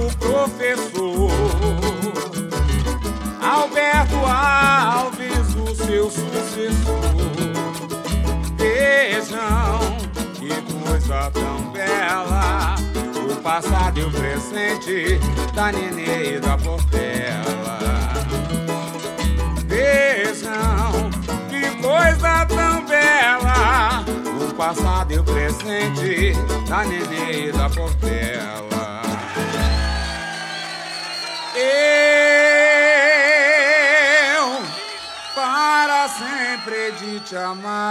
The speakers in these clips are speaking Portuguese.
do professor Alberto Alves, o seu sucessor. Vejam que coisa tão bela, o passado e o presente da Nenê e da Portela. Vejam que coisa tão bela, o passado e o presente da Nenê e da Portela. Eu para sempre de te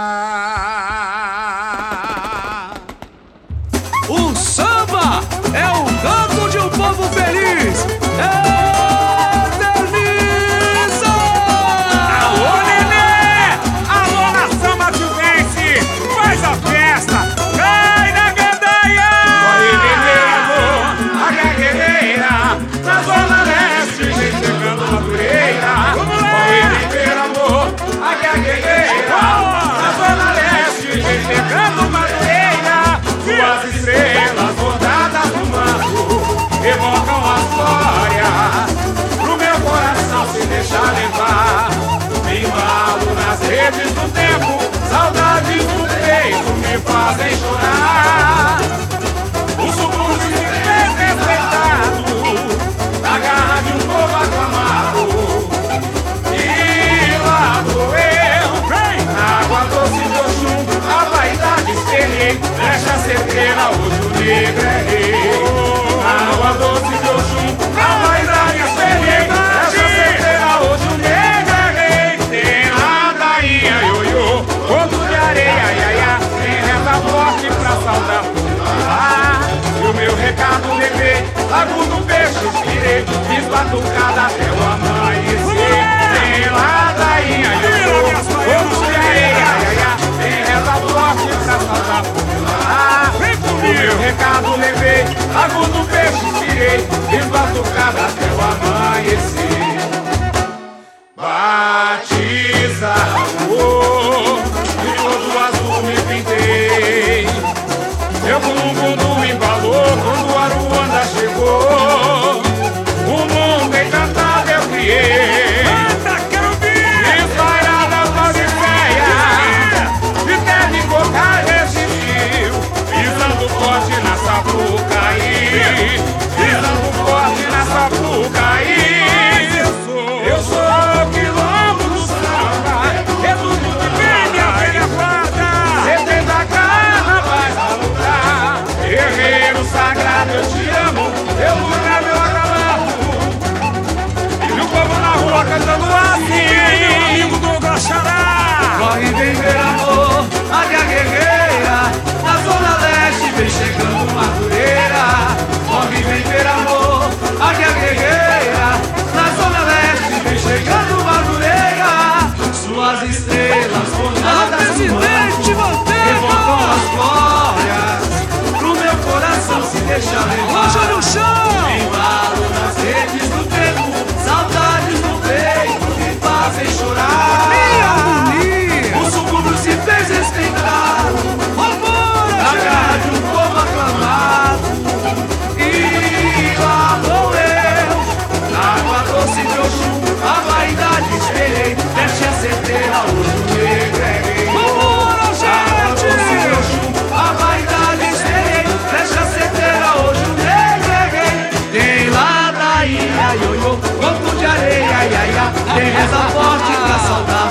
amar. O samba é o canto de um povo feliz. Eterniza! Alô, Nenê! Alô, nação matuvense! Faz a festa! Cai na gandaia! Corre, Nenê, alô! A guerreira! Na zona leste, vem chegando Madureira! Corre, Nenê, alô! A guerreira! Na zona leste, vem chegando Madureira! Suas estrelas bordadas no manto evocam a história pro meu coração se deixar levar. Me embalo nas redes do tempo, saudades do peito me fazem chorar. O subúrbio se fez respeitado na garra de um povo aclamado. E lá vou eu, na água doce do Oxum, a vaidade espelhei, brecha certeira, hoje o negro é rei. Na água doce do Oxum, a vaidade espelhei, brecha certeira, hoje o negro é rei. Tem ladainha, ioiô, ponto de areia, iaia, tem reza forte pra saudar popular. E o meu recado levei, lago do peixe inspirei, fiz batucada até o amanhecer. Tem ladainha, ioiô, ponto de areia, iaia, tem reza forte pra saudar popular. O meu recado levei, lago do peixe inspirei, fiz batucada até o amanhecer. Batiza, de todo azul me pintei. Meu bumbum embalou quando a Aruanda chegou. O mundo encantado eu criei. Esvairada voz de feia, de terra e boca resistiu. Pisando forte na Sapucaí, pisando forte na Sapucaí. Eu sou o quilombo do samba, é tudo que vem minha velha guarda. 70 carnavais a lutar, guerreiro sagrado eu te amo, eu nunca meu acalado. E o povo na rua cantando assim, meu amigo do Guaxará. Corre, vem ver amor, a guerreira. Na zona leste vem chegando Madureira. Corre, vem ver amor, a guerreira. Na zona leste vem chegando Madureira. Suas estrelas bordadas no manto evocam as glórias pro meu coração se deixar levar. Roja no chão! Embalo nas redes do tempo, saudades no peito me fazem chorar. O subúrbio se fez respeitar na garra de um povo aclamado. E lá vou eu, na água doce de Oxum, a vaidade espelhei, deixa a certeira, hoje o negro é rei. Na água doce de Oxum, a vaidade espelhei, deixa a certeira, hoje o negro é rei. Tem ladainha, ioiô, corpo de areia, iaia, tem reza forte pra saudar